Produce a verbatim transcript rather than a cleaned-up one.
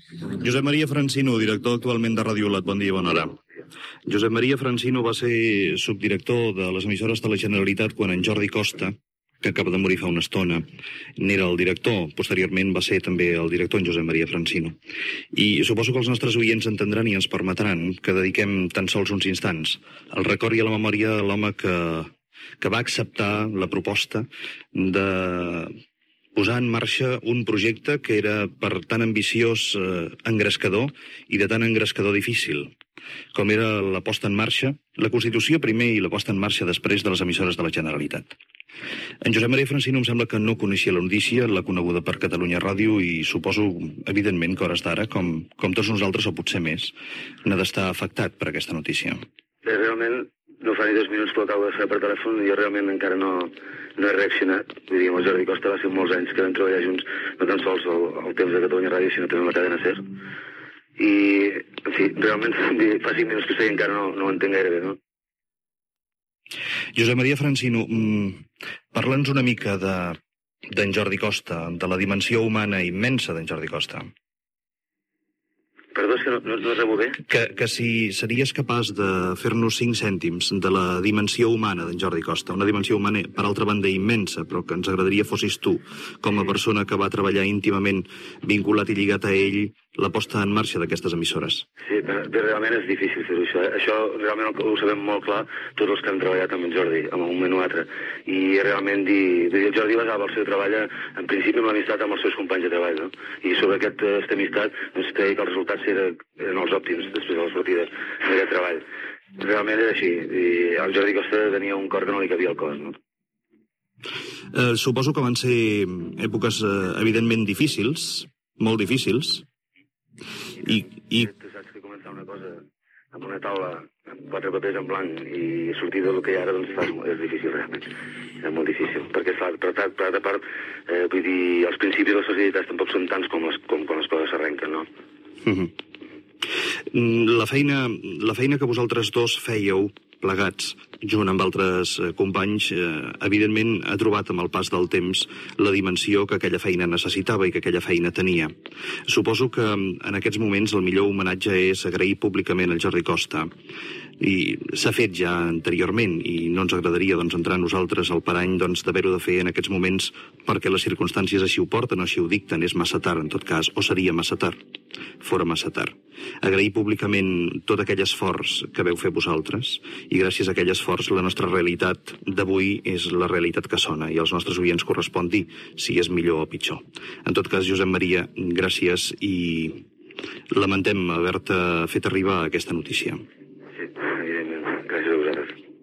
Josep Maria Francino, director actualment de Ràdio Lat. Bon dia, bona hora. Josep Maria Francino va ser subdirector de les emissores de la Generalitat quan en Jordi Costa, que acaba de morir fa una estona, n'era el director. Posteriorment va ser també el director en Josep Maria Francino. I suposo que els nostres oients entendran i ens permetran que dediquem tan sols uns instants al record i a la memòria de l'home que, que va acceptar la proposta de posar en marxa un projecte que era per tan ambiciós eh, engrescador i de tan engrescador difícil, com era la posta en marxa, la Constitució primer i la posta en marxa després de les emissores de la Generalitat. En Josep Maria Francino em sembla que no coneixia la notícia, l'ha coneguda per Catalunya Ràdio i suposo, evidentment, que hores d'ara, com, com tots nosaltres o potser més, n'ha d'estar afectat per aquesta notícia. Bé, realment, no fa ni dos minuts que ho acabo de fer per telèfon i jo realment encara no, no he reaccionat. Vull dir, amb el Jordi Costa va ser molts anys que vam treballar junts, no tan sols el, el temps de Catalunya Ràdio, sinó també la cadena SER. I, en fi, realment, fa cinc minuts que sé i encara no, no ho entenc gaire bé, no? Josep Maria Francino, parla'ns una mica d'en Jordi Costa, de la dimensió humana immensa d'en Jordi Costa. Perdó, és que no, no, no rebo bé. Que, que si series capaç de fer-nos cinc cèntims de la dimensió humana d'en Jordi Costa, una dimensió humana, per altra banda, immensa, però que ens agradaria fossis tu, com a persona que va treballar íntimament vinculat i lligat a ell la posta en marxa d'aquestes emissores. Sí, però realment és difícil fer-ho, això. Eh? Això realment ho sabem molt clar tots els que han treballat amb en Jordi, en un moment o altre. I realment dir, dir el Jordi basava el seu treball en principi amb l'amistat amb els seus companys de treball, no? I sobre aquest, aquesta amistat doncs, creia que els resultats eren, eren els òptims després de la sortida d'aquest treball. Realment era així. I el Jordi Costa tenia un cor que no li cabia al cos, no? Eh, suposo que van ser èpoques eh, evidentment difícils, molt difícils. I, i... Tu saps que començar una cosa amb una taula amb quatre papers en blanc i sortir del que hi ha ara doncs fas, és difícil realment, és molt difícil perquè clar, per, per, per altra part eh, vull dir, els principis de les societats tampoc són tants com, les, com quan les coses s'arrenquen, no? Mm-hmm. La feina, la feina que vosaltres dos fèieu plegats, junt amb altres companys, eh, evidentment ha trobat amb el pas del temps la dimensió que aquella feina necessitava i que aquella feina tenia. Suposo que en aquests moments el millor homenatge és agrair públicament al Jordi Costa. I s'ha fet ja anteriorment i no ens agradaria doncs, entrar nosaltres al parany doncs, d'haver-ho de fer en aquests moments perquè les circumstàncies així ho porten o així ho dicten, és massa tard en tot cas, o seria massa tard, fora massa tard. Agrair públicament tot aquell esforç que veu fer vosaltres i gràcies a aquell esforç la nostra realitat d'avui és la realitat que sona i als nostres oients correspon dir si és millor o pitjor. En tot cas, Josep Maria, gràcies i lamentem haver-te fet arribar aquesta notícia. Sí, evidentment. Gràcies